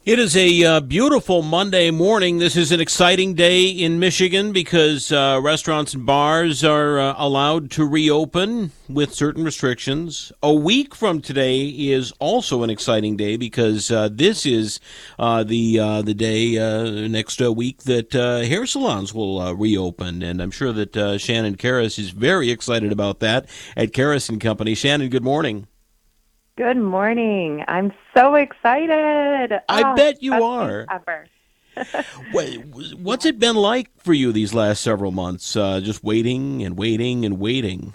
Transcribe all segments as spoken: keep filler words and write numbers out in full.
It is a uh, beautiful Monday morning. This is an exciting day in Michigan because uh, restaurants and bars are uh, allowed to reopen with certain restrictions. A week from today is also an exciting day because uh, this is uh, the uh, the day uh, next uh, week that uh, hair salons will uh, reopen, and I'm sure that uh, Shannon Karras is very excited about that at Karras and Company. Shannon, good morning. Good morning. I'm so excited. I oh, bet you best are. news ever. What's it been like for you these last several months? Uh, just waiting and waiting and waiting.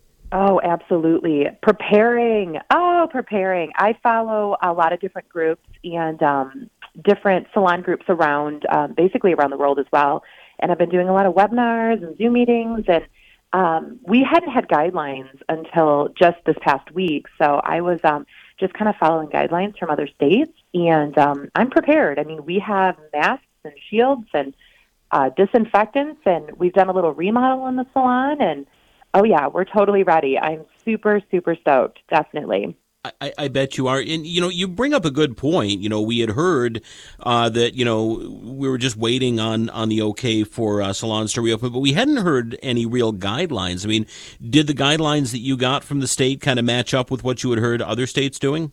Oh, absolutely. Preparing. Oh, preparing. I follow a lot of different groups and um, different salon groups around, um, basically around the world as well. And I've been doing a lot of webinars and Zoom meetings, and Um, we hadn't had guidelines until just this past week, so I was um, just kind of following guidelines from other states, and um, I'm prepared. I mean, we have masks and shields and uh, disinfectants, and we've done a little remodel in the salon, and oh yeah, we're totally ready. I'm super, super stoked, definitely. I, I bet you are. And, you know, you bring up a good point. You know, we had heard uh, that, you know, we were just waiting on, on the okay for uh, salons to reopen, but we hadn't heard any real guidelines. I mean, did the guidelines that you got from the state kind of match up with what you had heard other states doing?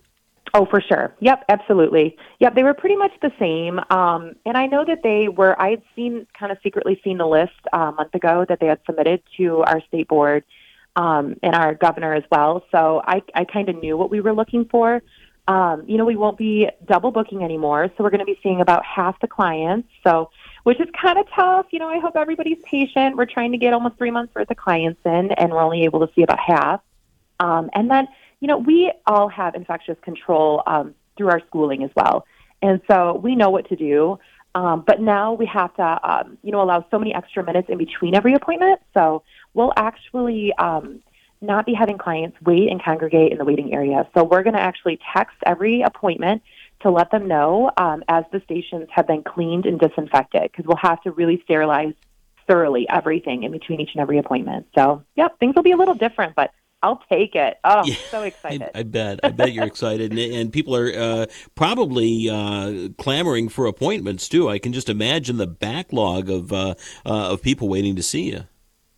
Oh, for sure. Yep, absolutely. Yep, they were pretty much the same. Um, and I know that they were, I had seen, kind of secretly seen the list uh, a month ago that they had submitted to our state board. Um, and our governor as well. So I, I kind of knew what we were looking for. Um, you know, we won't be double booking anymore. So we're going to be seeing about half the clients. So, which is kind of tough. You know, I hope everybody's patient. We're trying to get almost three months worth of clients in, and we're only able to see about half. Um, and then, you know, we all have infectious control um, through our schooling as well. And so we know what to do. Um, but now we have to, um, you know, allow so many extra minutes in between every appointment. So we'll actually um, not be having clients wait and congregate in the waiting area. So we're going to actually text every appointment to let them know um, as the stations have been cleaned and disinfected, because we'll have to really sterilize thoroughly everything in between each and every appointment. So, yep, things will be a little different, but I'll take it. Oh, yeah, so excited. I, I bet. I bet you're excited. And, and people are uh, probably uh, clamoring for appointments, too. I can just imagine the backlog of uh, uh, of people waiting to see you.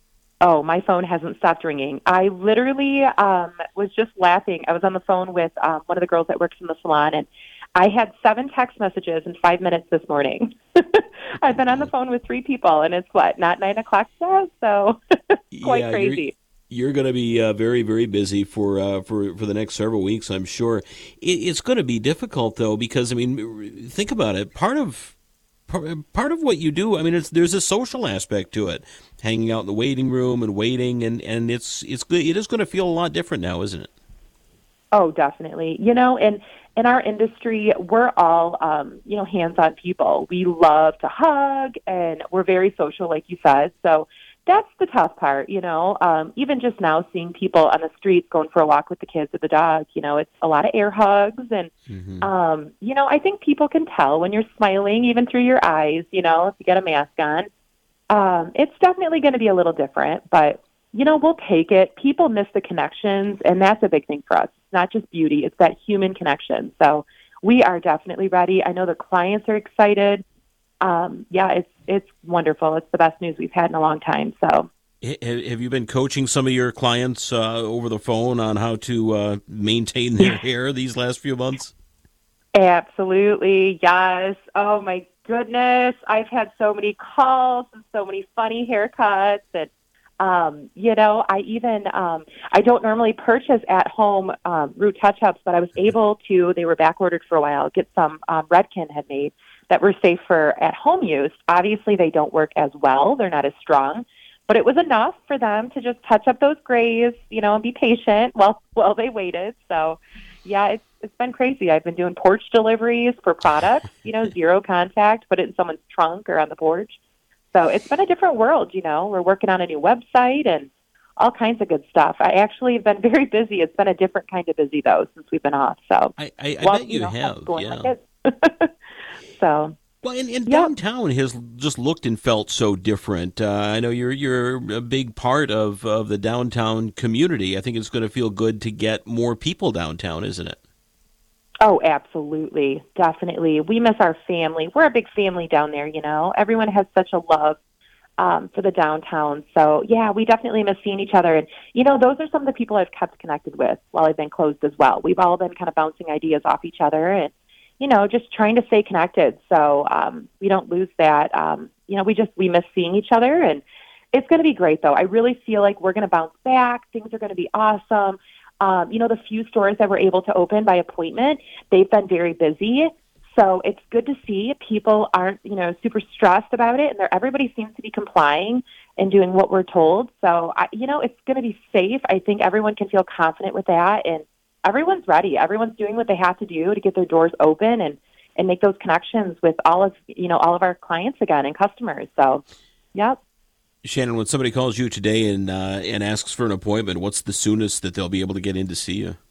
Oh, my phone hasn't stopped ringing. I literally um, was just laughing. I was on the phone with um, one of the girls that works in the salon, and I had seven text messages in five minutes this morning. I've been on the phone with three people, and it's, what, not nine o'clock yet? So quite yeah, crazy. You're- You're going to be uh, very, very busy for uh, for for the next several weeks, I'm sure. It, it's going to be difficult, though, because I mean, think about it. Part of part of what you do, I mean, it's there's a social aspect to it, hanging out in the waiting room and waiting, and, and it's it's it is going to feel a lot different now, isn't it? Oh, definitely. You know, and in our industry, we're all, um, you know, hands-on people. We love to hug, and we're very social, like you said. So that's the tough part, you know. Um, even just now seeing people on the streets going for a walk with the kids or the dog, you know, it's a lot of air hugs. And, mm-hmm. um, you know, I think people can tell when you're smiling, even through your eyes, you know, if you get a mask on. Um, it's definitely going to be a little different, but, you know, we'll take it. People miss the connections, and that's a big thing for us. It's not just beauty. It's that human connection. So we are definitely ready. I know the clients are excited. Um, yeah, it's it's wonderful. It's the best news we've had in a long time. So, have you been coaching some of your clients uh, over the phone on how to uh, maintain their hair these last few months? Absolutely, yes. Oh my goodness, I've had so many calls and so many funny haircuts, and um, you know, I even um, I don't normally purchase at home um, root touch-ups, but I was able to. They were back ordered for a while. Get some um, Redken had made that were safe for at-home use. Obviously, they don't work as well. They're not as strong. But it was enough for them to just touch up those grays, you know, and be patient while while they waited. So, yeah, it's it's been crazy. I've been doing porch deliveries for products, you know, zero contact, put it in someone's trunk or on the porch. So it's been a different world, you know. We're working on a new website and all kinds of good stuff. I actually have been very busy. It's been a different kind of busy, though, since we've been off. So I, I, I well, bet you, you know, have, yeah. Like so. Well, and, and yep. downtown has just looked and felt so different. Uh, I know you're you're a big part of, of the downtown community. I think it's going to feel good to get more people downtown, isn't it? Oh, absolutely. Definitely. We miss our family. We're a big family down there, you know. Everyone has such a love um, for the downtown. So, yeah, we definitely miss seeing each other. And, you know, those are some of the people I've kept connected with while I've been closed as well. We've all been kind of bouncing ideas off each other and, you know, just trying to stay connected. So um, we don't lose that. Um, you know, we just, we miss seeing each other. And it's going to be great, though. I really feel like we're going to bounce back. Things are going to be awesome. Um, you know, the few stores that were able to open by appointment, they've been very busy. So it's good to see people aren't, you know, super stressed about it. And they're, everybody seems to be complying and doing what we're told. So, I, you know, it's going to be safe. I think everyone can feel confident with that. And everyone's ready. Everyone's doing what they have to do to get their doors open and, and make those connections with all of, you know, all of our clients again and customers. So, yep. Shannon, when somebody calls you today and uh, and asks for an appointment, what's the soonest that they'll be able to get in to see you?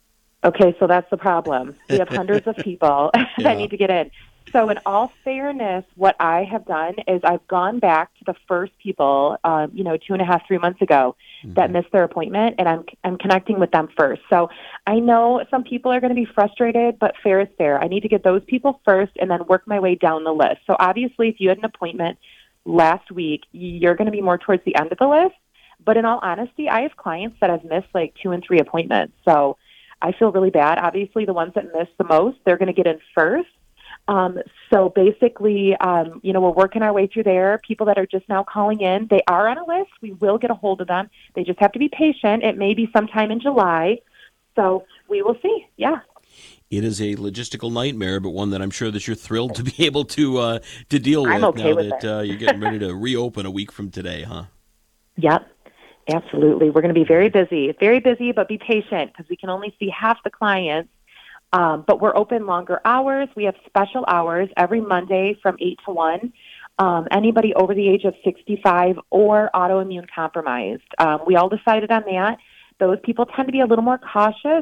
Okay, so that's the problem. We have hundreds of people Yeah. that need to get in. So in all fairness, what I have done is I've gone back to the first people, um, you know, two and a half, three months ago mm-hmm. that missed their appointment, and I'm I'm connecting with them first. So I know some people are going to be frustrated, but fair is fair. I need to get those people first and then work my way down the list. So obviously, if you had an appointment last week, you're going to be more towards the end of the list. But in all honesty, I have clients that have missed like two and three appointments. So I feel really bad. Obviously, the ones that miss the most, they're going to get in first. Um, so basically, um, you know, we're working our way through there. People that are just now calling in, they are on a list. We will get a hold of them. They just have to be patient. It may be sometime in July. So we will see. Yeah. It is a logistical nightmare, but one that I'm sure that you're thrilled to be able to uh, to deal with I'm okay now with that it. uh, you're getting ready to reopen a week from today, huh? Yep, absolutely. We're going to be very busy, very busy, but be patient because we can only see half the clients. Um, but we're open longer hours. We have special hours every Monday from eight to one. Um, anybody over the age of sixty-five or autoimmune compromised. Um, we all decided on that. Those people tend to be a little more cautious.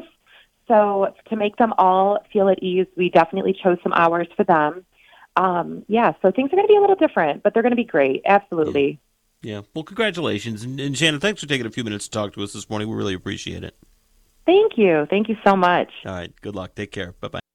So to make them all feel at ease, we definitely chose some hours for them. Um, yeah, so things are going to be a little different, but they're going to be great. Absolutely. Yeah. yeah. Well, congratulations. And, and Shannon, thanks for taking a few minutes to talk to us this morning. We really appreciate it. Thank you. Thank you so much. All right. Good luck. Take care. Bye-bye.